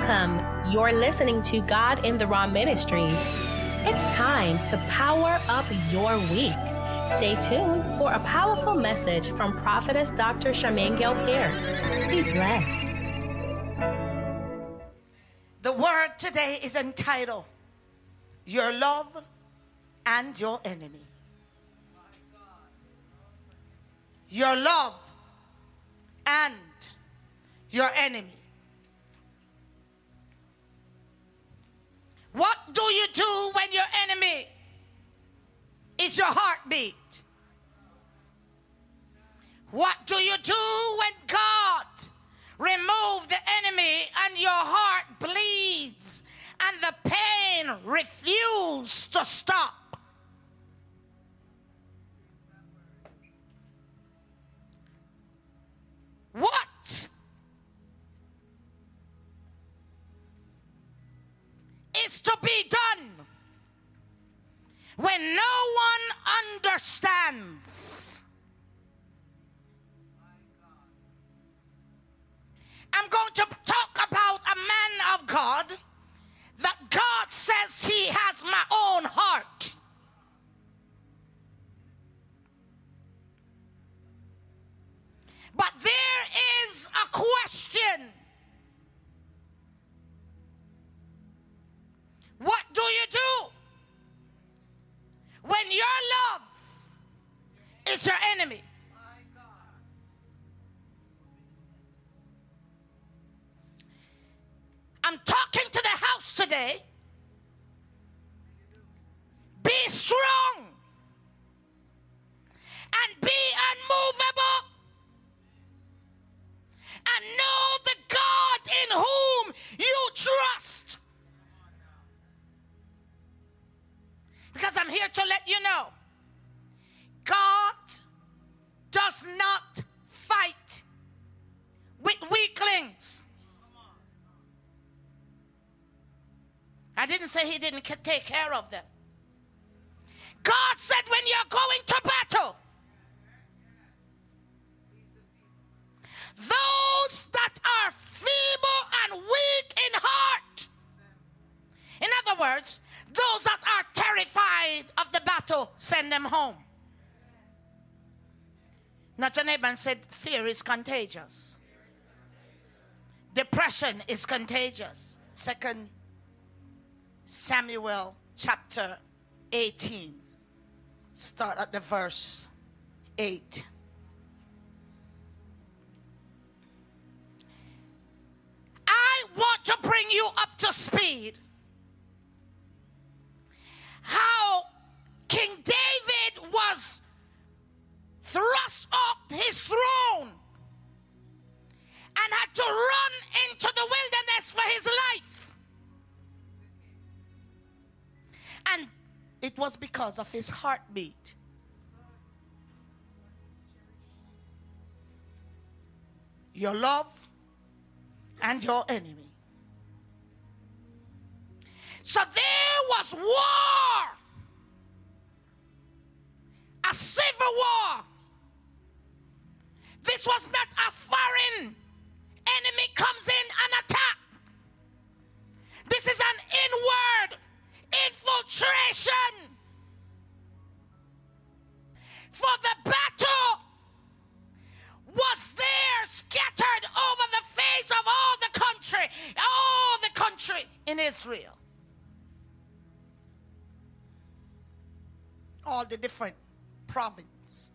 Welcome. You're listening to God in the Raw Ministries. It's time to power up your week. Stay tuned for a powerful message from Prophetess Dr. Charmaine Gale-Peart. Be blessed. The word today is entitled, Your Love and Your Enemy. Your love and your enemy. What do you do when your enemy is your heartbeat? What do you do when God removes the enemy and your heart bleeds and the pain refuses to stop? What is to be done when no one understands? I'm going to talk about a man of God that God says he has my own heart. But there is a question. What do you do when your love is your enemy? I'm talking to the house today. Be strong and be unmovable. And know the God in whom you trust. Because I'm here to let you know, God does not fight with weaklings. I didn't say he didn't take care of them. God said when you're going to battle, those that are feeble and weak in heart. In other words, those that are terrified of the battle, send them home. Not your neighbor and said, fear is contagious. Depression is contagious. 2 Samuel chapter 18. Start at the verse 8. I want to bring you up to speed. How King David was thrust off his throne and had to run into the wilderness for his life. And it was because of his heartbeat. Your love and your enemy. So there was war, a civil war. This was not a foreign enemy comes in and attack. This is an inward infiltration. For the battle was there scattered over the face of all the country in Israel. All the different provinces.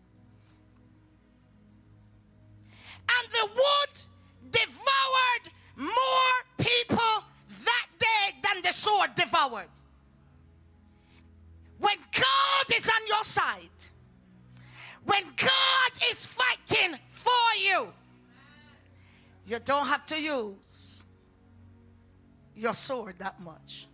And the wood devoured more people that day than the sword devoured. When God is on your side, when God is fighting for you, you don't have to use your sword that much.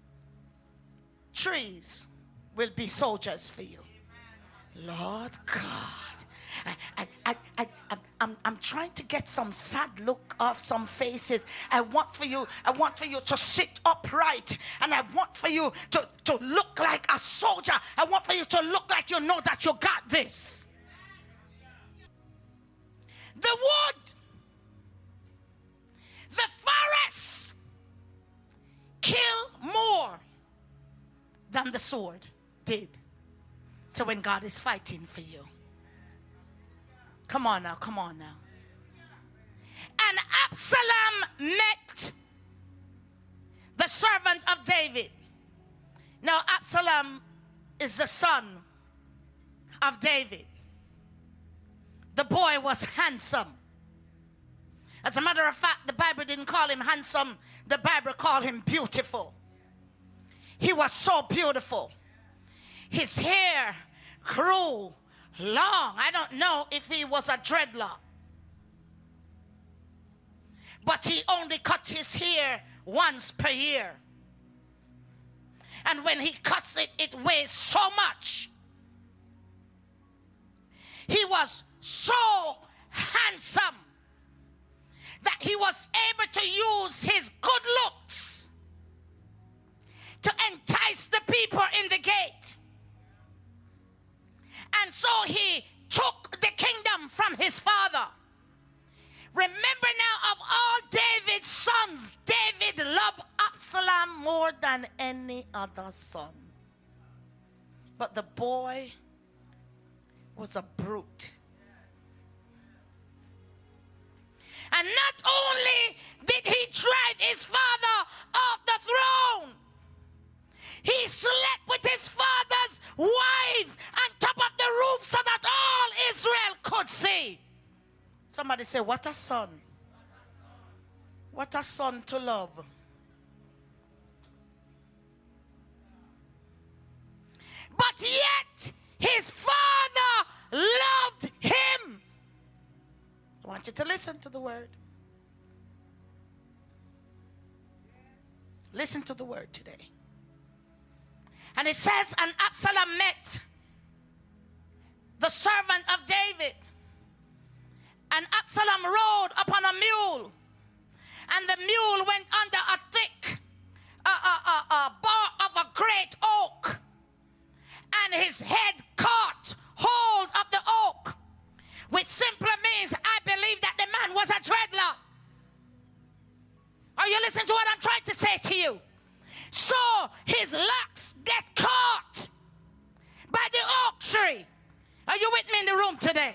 Trees will be soldiers for you. Lord God, I'm trying to get some sad look off some faces. I want for you to sit upright, and I want for you to look like a soldier. I want for you to look like you know that you got this. The wood, the forest than the sword did. So when God is fighting for you, come on now, come on now. And Absalom met the servant of David. Now Absalom is the son of David. The boy was handsome. As a matter of fact, the Bible didn't call him handsome. The Bible called him beautiful. He was so beautiful. His hair grew long. I don't know if he was a dreadlock. But he only cut his hair once per year. And when he cuts it, it weighs so much. He was so handsome that he was able to use his good looks to entice the people in the gate. And so he took the kingdom from his father. Remember now, of all David's sons, David loved Absalom more than any other son. But the boy was a brute. And not only did he drive his father off the throne, he slept with his father's wives on top of the roof so that all Israel could see. Somebody say, what a son. What a son to love. But yet, his father loved him. I want you to listen to the word. Listen to the word today. And it says, and Absalom met the servant of David. And Absalom rode upon a mule. And the mule went under a thick bark of a great oak. And his head caught hold of the oak, which simply means, I believe that the man was a dreadlock. Are you listening to what I'm trying to say to you? So his locks get caught by the oak tree. Are you with me in the room today?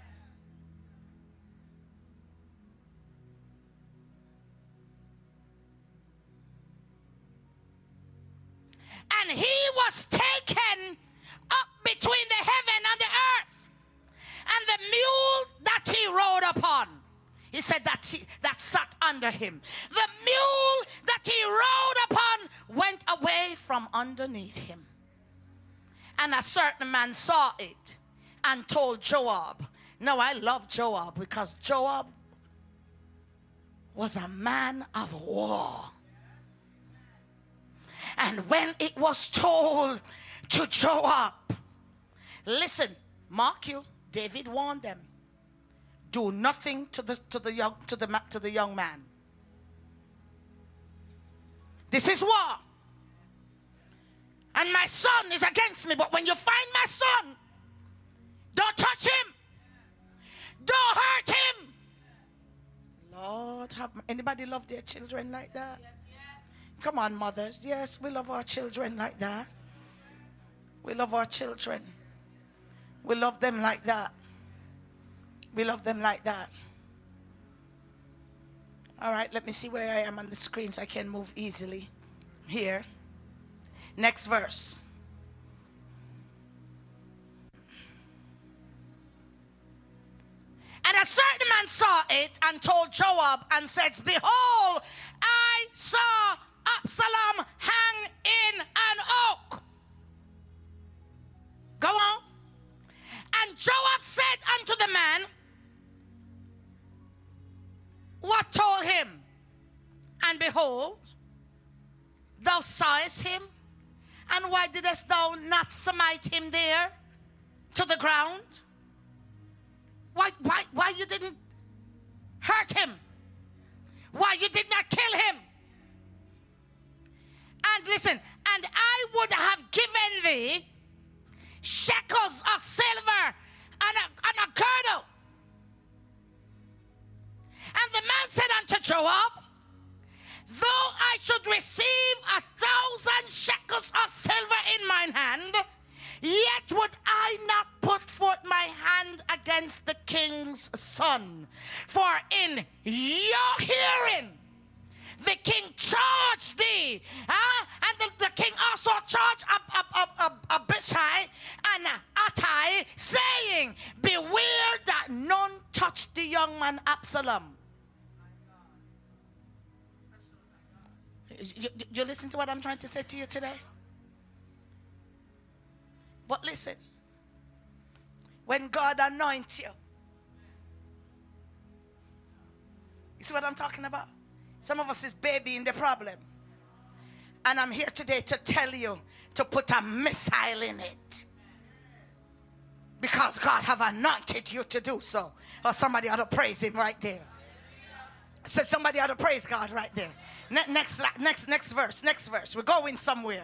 And he was taken up between the heaven and the earth. And the mule that he rode upon, he said that sat under him. The mule that he rode upon went away from underneath him. And a certain man saw it and told Joab. Now I love Joab because Joab was a man of war. And when it was told to Joab, listen, mark you, David warned them, do nothing to the young man. This is war. And my son is against me, but when you find my son, don't touch him. Don't hurt him. Lord, anybody love their children like that? Yes. Come on, mothers. Yes, we love our children like that. We love our children. We love them like that. We love them like that. All right, let me see where I am on the screen so I can move easily. Here. Next verse. And a certain man saw it and told Joab and said, behold, I saw Absalom hang in an oak. Go on. And Joab said unto the man, what told him? And behold, thou sawest him, and why didst thou not smite him there to the ground? Why you didn't hurt him? Why you did not kill him? And listen, and I would have given thee shekels of silver and a girdle. And the man said unto Joab, though I should receive 1,000 shekels shekels of silver in mine hand, yet would I not put forth my hand against the king's son. For in your hearing the king charged thee, and the king also charged Abishai and Attai, saying, beware that none touch the young man Absalom. You listen to what I'm trying to say to you today? But listen, when God anoints you, you see what I'm talking about? Some of us is baby in the problem. And I'm here today to tell you to put a missile in it. Because God have anointed you to do so. Or somebody ought to praise him right there. I said somebody ought to praise God right there. Next verse. We're going somewhere.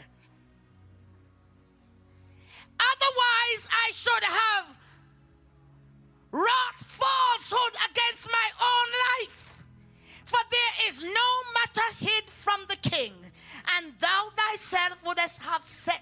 Otherwise, I should have wrought falsehood against my own life. For there is no matter hid from the king, and thou thyself wouldest have set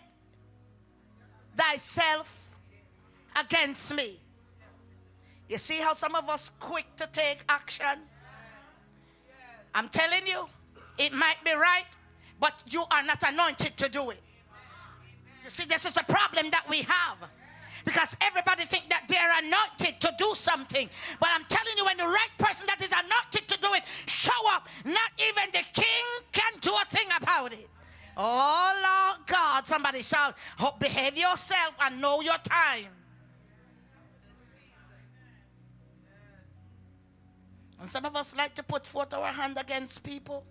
thyself against me. You see how some of us quick to take action? I'm telling you, it might be right, but you are not anointed to do it. You see, this is a problem that we have. Because everybody think that they're anointed to do something. But I'm telling you, when the right person that is anointed to do it show up, not even the king can do a thing about it. Oh, Lord God, somebody shout, oh, behave yourself and know your time. And some of us like to put forth our hand against people.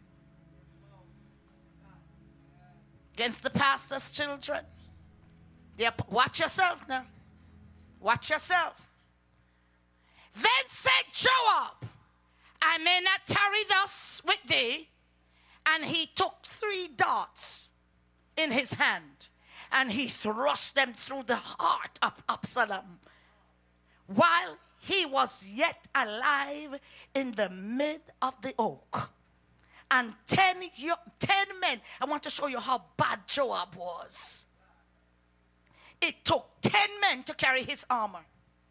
Against the pastor's children. Watch yourself now. Watch yourself. Then said Joab, I may not tarry thus with thee. And he took 3 darts in his hand, and he thrust them through the heart of Absalom, while he was yet alive in the mid of the oak. And 10 men. I want to show you how bad Joab was. It took 10 men to carry his armor.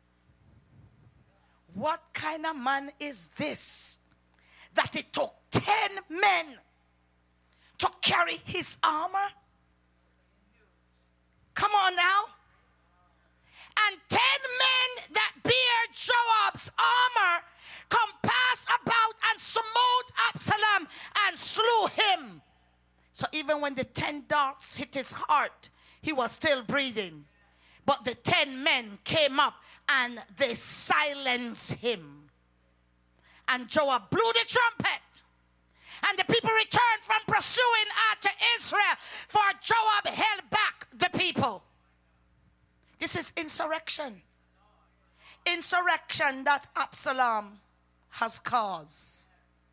What kind of man is this? That it took 10 men to carry his armor? Come on now. And 10 men that bear Joab's armor compassed about and smote Absalom and slew him. So even when the 10 darts hit his heart, he was still breathing. But the 10 men came up and they silenced him. And Joab blew the trumpet. And the people returned from pursuing after Israel, for Joab held back the people. This is insurrection. Insurrection that Absalom has caused.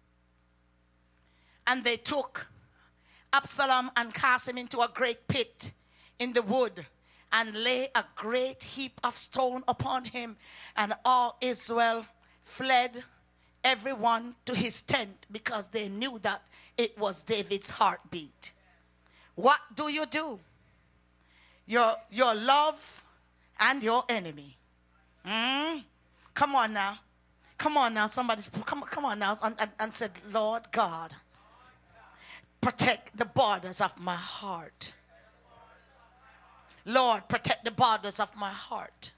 And they took Absalom and cast him into a great pit in the wood, and lay a great heap of stone upon him. And all Israel fled, everyone to his tent, because they knew that it was David's heartbeat. What do? Your love and your enemy. Come on now. Somebody come on now and said, Lord God, protect the borders of my heart. Lord, protect the borders of my heart.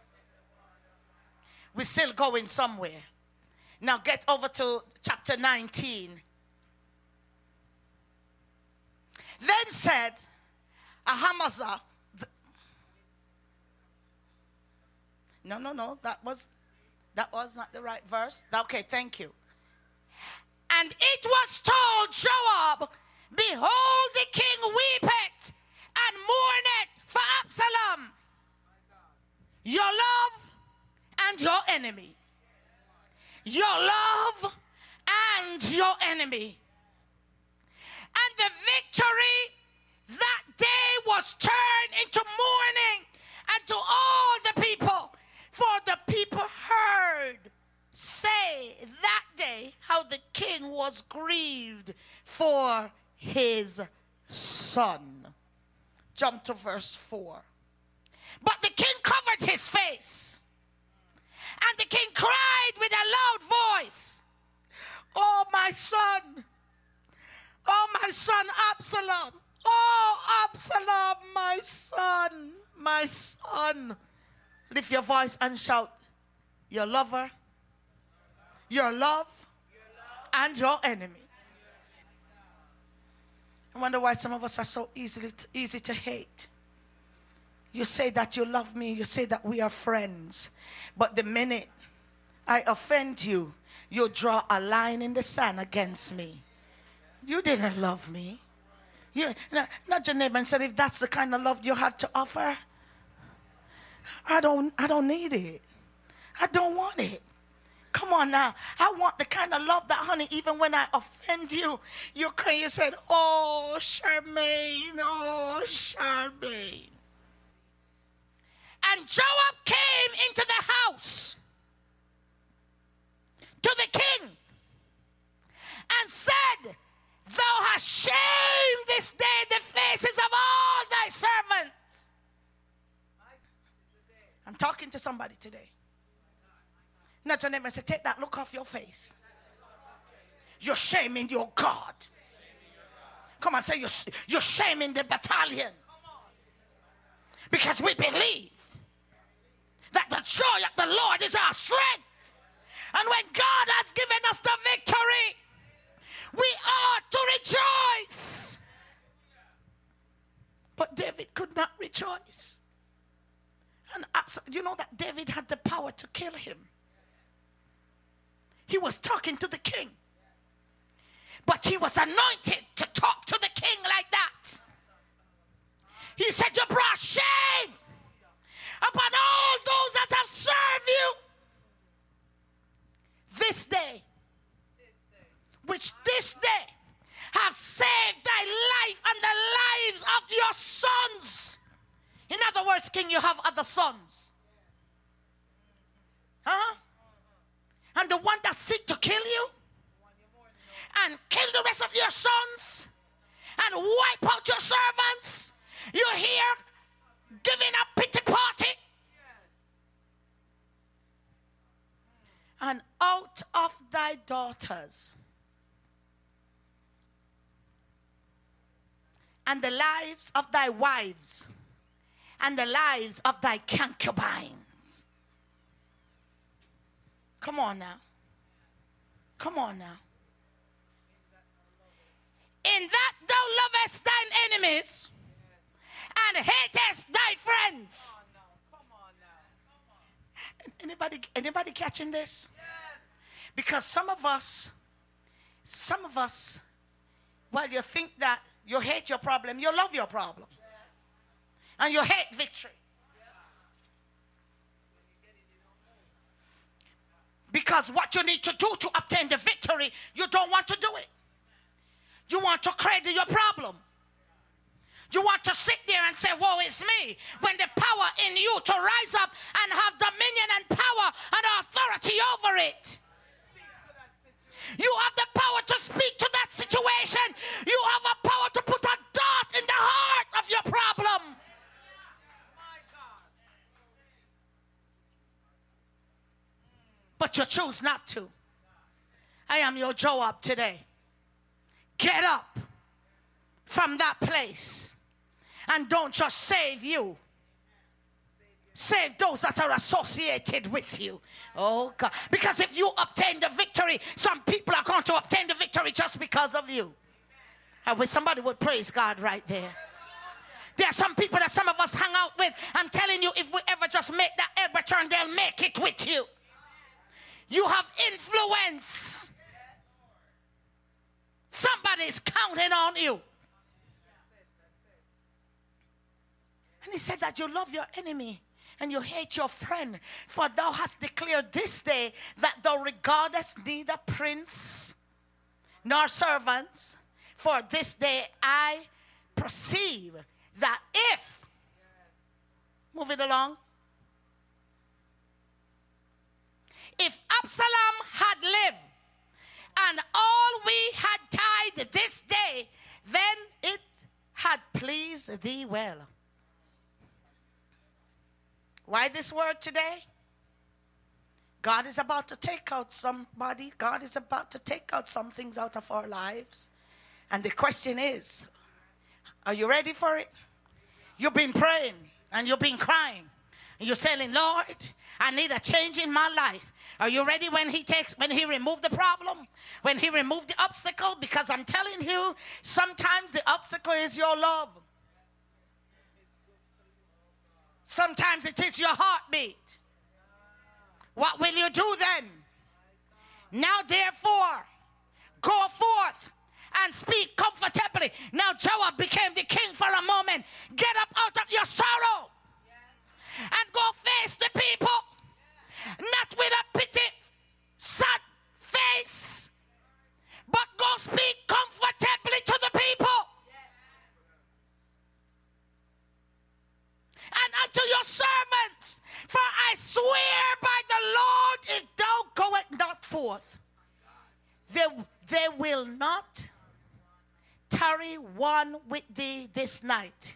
We're still going somewhere. Now get over to chapter 19. Then said Ahimazah. No, that was not the right verse. Okay, thank you. And it was told Joab, behold, the king weepeth and mourneth for Absalom, your love and your enemy. Your love and your enemy. And the victory that day was turned into mourning unto all the people, for the people heard say that day how the king was grieved for his son. jump to verse 4. But the king covered his face, and the king cried with a loud voice, "Oh, my son! Oh, my son Absalom! Oh, Absalom, my son! My son!" Lift your voice and shout, "Your lover, your love, and your enemy." I wonder why some of us are so easy to hate. You say that you love me, you say that we are friends, but the minute I offend you, you draw a line in the sand against me. You didn't love me. Not your neighbor and said, if that's the kind of love you have to offer, I don't need it. I don't want it. Come on now. I want the kind of love that, honey, even when I offend you, you cry, you said, "Oh, Charmaine, oh, Charmaine." And Joab came into the house to the king and said, "Thou hast shamed this day the faces of all thy servants." I'm talking to somebody today. Not your neighbor and say, "Take that look off your face. You're shaming your God." Come on, say, you're shaming the battalion. Because we believe that the joy of the Lord is our strength. And when God has given us the victory, we ought to rejoice. But David could not rejoice. And you know that David had the power to kill him. He was talking to the king. But he was anointed to talk to the king like that. He said, "You brought shame upon all those that have served you this day, which this day have saved thy life and the lives of your sons." In other words, king, you have other sons. Huh? And the one that seek to kill you and kill the rest of your sons and wipe out your servants, you're here giving a pity party. And out of thy daughters and the lives of thy wives and the lives of thy concubines. Come on now. Come on now. In that thou lovest thine enemies and hatest thy friends. Anybody catching this? Because some of us, while you think that you hate your problem, you love your problem. And you hate victory. Because what you need to do to obtain the victory, you don't want to do it. You want to cradle your problem. You want to sit there and say, "Woe is me," when the power in you to rise up and have dominion and power and authority over it. You have the power to speak to that situation. You have a power to put a dart in the heart of your problem. But you choose not to. I am your Joab today. Get up from that place and don't just save you. Save those that are associated with you. Oh God. Because if you obtain the victory, some people are going to obtain the victory just because of you. I wish somebody would praise God right there. There are some people that some of us hang out with. I'm telling you, if we ever just make that elbow turn, they'll make it with you. You have influence. Somebody's counting on you. And he said that you love your enemy and you hate your friend. For thou hast declared this day that thou regardest neither prince nor servants. For this day I perceive that if, move it along, if Absalom had lived and all we had tied this day, then it had please thee well. Why this word today? God is about to take out somebody. God is about to take out some things out of our lives. And the question is, are you ready for it? You've been praying and you've been crying. And you're saying, Lord, I need a change in my life. Are you ready when he removed the problem? When he removed the obstacle? Because I'm telling you, sometimes the obstacle is your love. Sometimes it is your heartbeat. What will you do then? Now therefore, go forth and speak comfortably. Now Joab became the king for a moment. Get up out of your sorrow and go face the people. Not with a pity, sad face, but go speak comfortably to the people. And unto your servants, for I swear by the Lord, if thou goest not forth, they will not tarry one with thee this night.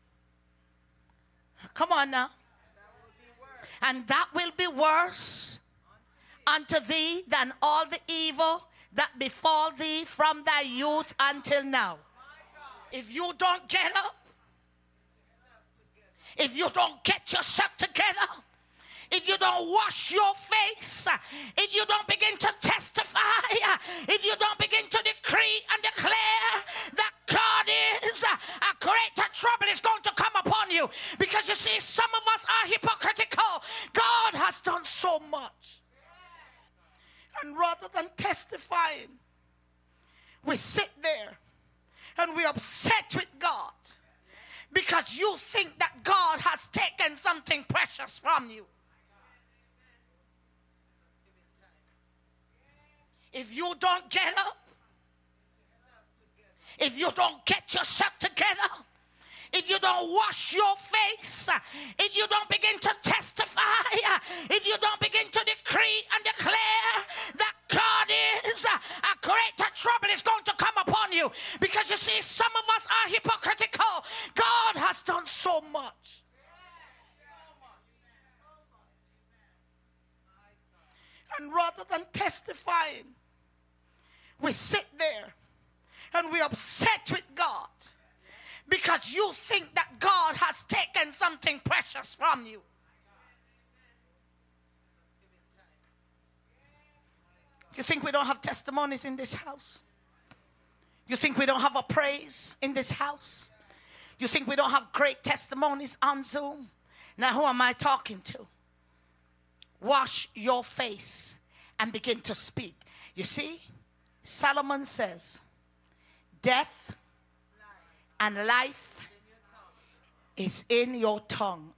Come on now. And that will be worse unto thee than all the evil that befall thee from thy youth until now. If you don't get up, if you don't get yourself together, if you don't wash your face, if you don't begin to testify, if you don't begin to decree and declare that God is, a greater trouble is going to come upon you. Because you see, some of us are hypocritical. God has done so much. And rather than testifying, we sit there and we're upset with God because you think that God has taken something precious from you. If you don't get up, if you don't get yourself together, if you don't wash your face, if you don't begin to testify, if you don't begin to decree and declare that God is, a greater trouble is going to come upon you. Because you see, some of us are hypocritical. God has done so much. And rather than testifying, we sit there and we're upset with God because you think that God has taken something precious from you. You think we don't have testimonies in this house? You think we don't have a praise in this house? You think we don't have great testimonies on Zoom? Now who am I talking to? Wash your face and begin to speak. You see, Solomon says, death and life is in your tongue.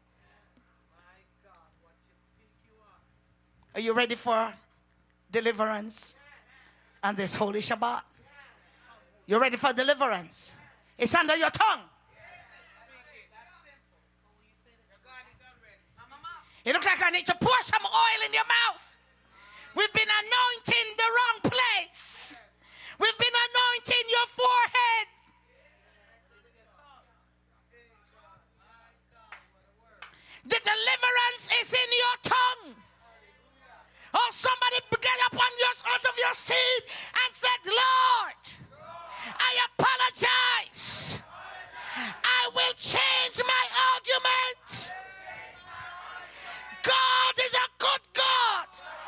Are you ready for deliverance on this holy Shabbat? You ready for deliverance? It's under your tongue. It looks like I need to pour some oil in your mouth. We've been anointing the wrong place. We've been anointing your forehead. The deliverance is in your tongue. Oh, somebody get up out of your seat and said, Lord, I apologize. I will change my argument. God is a good God.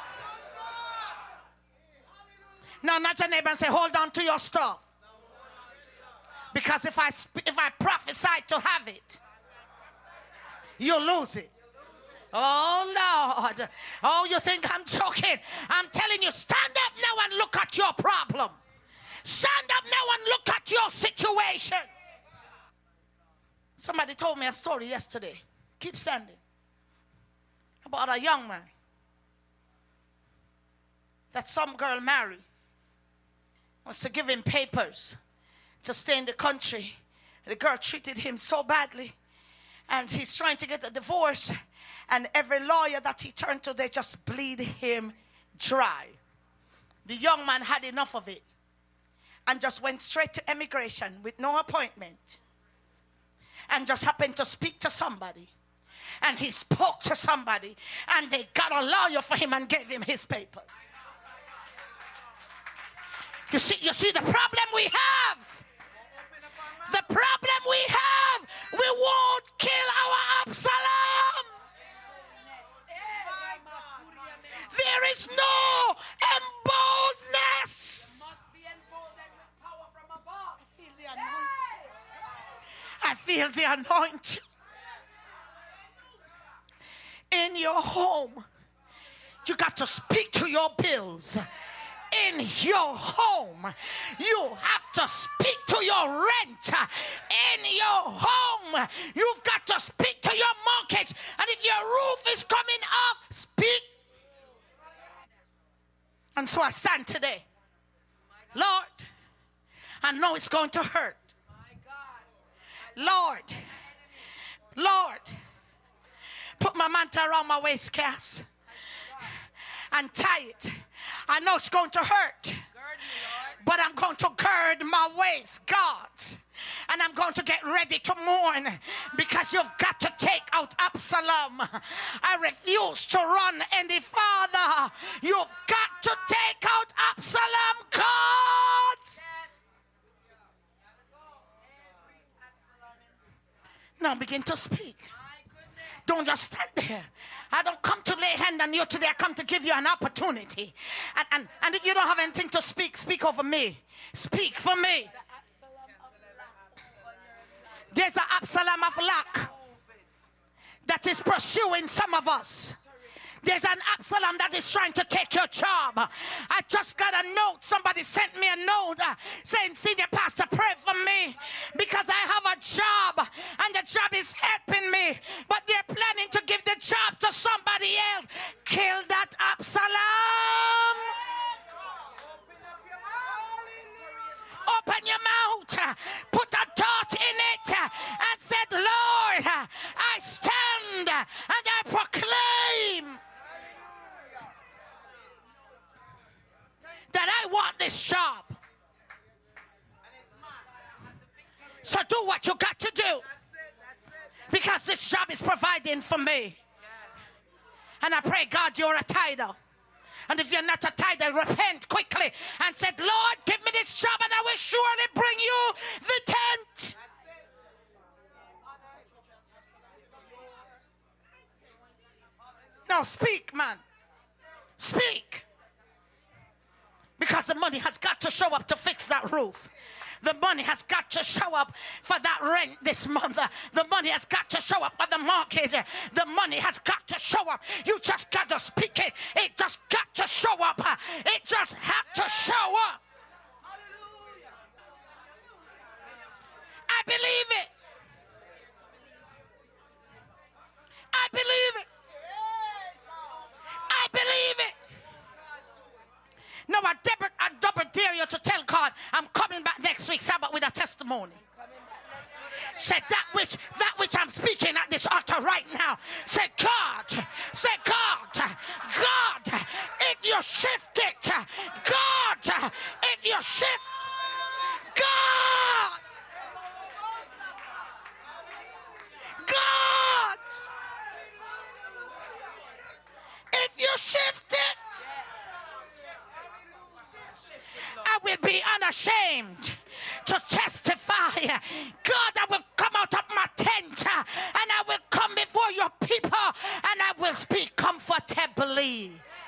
Now, nudge your neighbor and say, hold on to your stuff. Because if I prophesy to have it, you lose it. Oh, Lord. Oh, you think I'm joking? I'm telling you, stand up now and look at your problem. Stand up now and look at your situation. Somebody told me a story yesterday. Keep standing. About a young man that some girl married. Was to give him papers to stay in the country. The girl treated him so badly. And he's trying to get a divorce. And every lawyer that he turned to, they just bleed him dry. The young man had enough of it. And just went straight to immigration with no appointment. and just happened to speak to somebody. And he spoke to somebody, and they got a lawyer for him and gave him his papers. You see the problem we have. The problem we have, we won't kill our Absalom. There is no emboldeness. Must be emboldened with power from above. I feel the anointing. In your home, you got to speak to your bills. In your home, you have to speak to your rent. In your home, you've got to speak to your mortgage. And if your roof is coming off, speak. And so I stand today. Lord, I know it's going to hurt. Lord, put my mantle around my waist, Cass, and tie it. I know it's going to hurt, but I'm going to gird my waist, God. And I'm going to get ready to mourn, because you've got to take out Absalom. I refuse to run any farther. You've got to take out Absalom, God. Now begin to speak. Don't just stand there. I don't come to lay hand on you today. I come to give you an opportunity. And if you don't have anything to speak, speak over me. Speak for me. There's an Absalom of lack that is pursuing some of us. There's an Absalom that is trying to take your job. I just got a note. Somebody sent me a note saying, Senior Pastor, pray for me because I have a job and the job is helping me, but they're planning to give the job to somebody else. Kill that Absalom. Open your mouth, put a thought in it, and said, Lord, I stand and I proclaim that I want this job. So do what you got to do, because this job is providing for me. And I pray, God, you're a tither. And if you're not a tither, repent quickly and said, Lord, give me this job and I will surely bring you the tent. Now speak, man. Speak. Because the money has got to show up to fix that roof. The money has got to show up for that rent this month. The money has got to show up for the mortgage. The money has got to show up. You just got to speak it. It just got to show up. It just had to show up. I believe it. I believe it. I believe it. No, I double dare you to tell God, I'm coming back next week, Sabbath, with a testimony. Said that which I'm speaking at this altar right now. Said God, if you shift it, God, if you shift, God, if you shift it, I will be unashamed to testify. God, I will come out of my tent and I will come before your people and I will speak comfortably.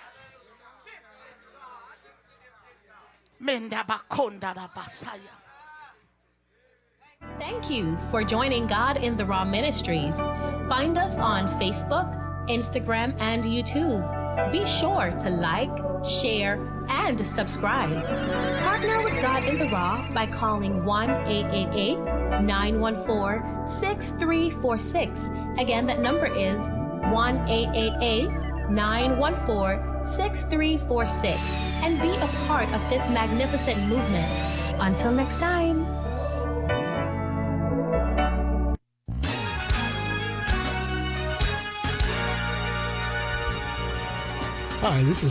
Thank you for joining God in the Raw Ministries. Find us on Facebook, Instagram, and YouTube. Be sure to like, share, and subscribe. Partner with God in the Raw by calling 1-888-914-6346. Again, that number is 1-888-914-6346. And be a part of this magnificent movement. Until next time. Hi, this is